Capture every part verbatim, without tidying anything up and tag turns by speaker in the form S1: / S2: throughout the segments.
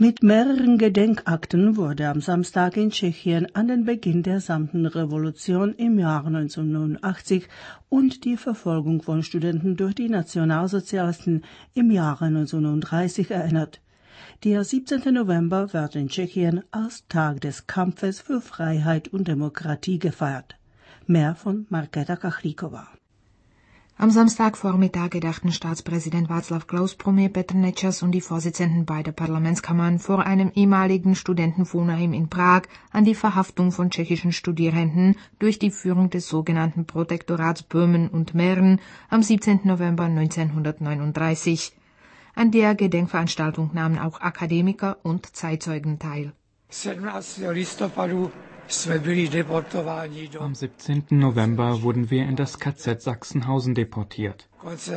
S1: Mit mehreren Gedenkakten wurde am Samstag in Tschechien an den Beginn der Samtenrevolution im Jahr neunzehnhundertneunundachtzig und die Verfolgung von Studenten durch die Nationalsozialisten im Jahre neunzehnhundertdreißig erinnert. Der siebzehnte November wird in Tschechien als Tag des Kampfes für Freiheit und Demokratie gefeiert. Mehr von Markéta Kachlíková.
S2: Am Samstagvormittag gedachten Staatspräsident Václav Klaus, Premier Petr Nečas und die Vorsitzenden beider Parlamentskammern vor einem ehemaligen Studentenwohnheim in Prag an die Verhaftung von tschechischen Studierenden durch die Führung des sogenannten Protektorats Böhmen und Mähren am siebzehnten November neunzehnhundertneununddreißig. An der Gedenkveranstaltung nahmen auch Akademiker und Zeitzeugen teil.
S3: Am siebzehnten November wurden wir in das K Z Sachsenhausen deportiert.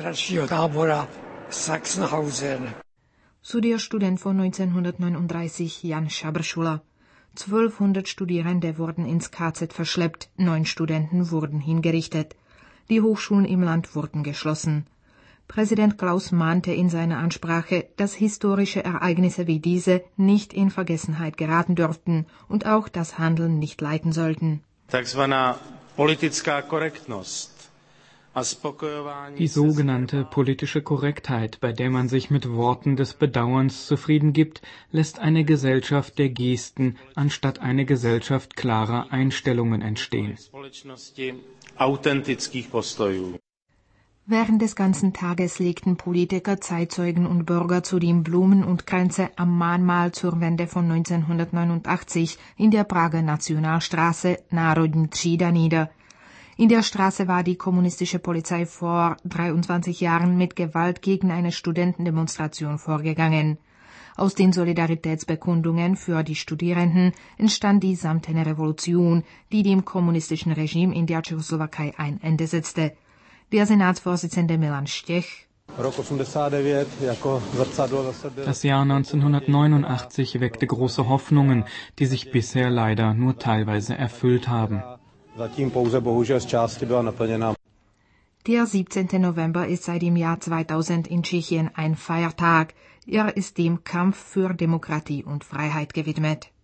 S2: So der Student von neunzehnhundertneununddreißig, Jan Schabrschula. Zwölfhundert Studierende wurden ins K Z verschleppt, neun Studenten wurden hingerichtet. Die Hochschulen im Land wurden geschlossen. Präsident Klaus mahnte in seiner Ansprache, dass historische Ereignisse wie diese nicht in Vergessenheit geraten dürften und auch das Handeln nicht leiten sollten.
S3: Die sogenannte politische Korrektheit, bei der man sich mit Worten des Bedauerns zufrieden gibt, lässt eine Gesellschaft der Gesten anstatt eine Gesellschaft klarer Einstellungen entstehen.
S2: Während des ganzen Tages legten Politiker, Zeitzeugen und Bürger zudem Blumen und Kränze am Mahnmal zur Wende von neunzehnhundertneunundachtzig in der Prager Nationalstraße Národní třída nieder. In der Straße war die kommunistische Polizei vor dreiundzwanzig Jahren mit Gewalt gegen eine Studentendemonstration vorgegangen. Aus den Solidaritätsbekundungen für die Studierenden entstand die Samtene Revolution, die dem kommunistischen Regime in der Tschechoslowakei ein Ende setzte. Der Senatsvorsitzende Milan Stech.
S3: Das Jahr neunzehnhundertneunundachtzig weckte große Hoffnungen, die sich bisher leider nur teilweise erfüllt haben.
S2: Der siebzehnte November ist seit dem Jahr zweitausend in Tschechien ein Feiertag. Er ist dem Kampf für Demokratie und Freiheit gewidmet.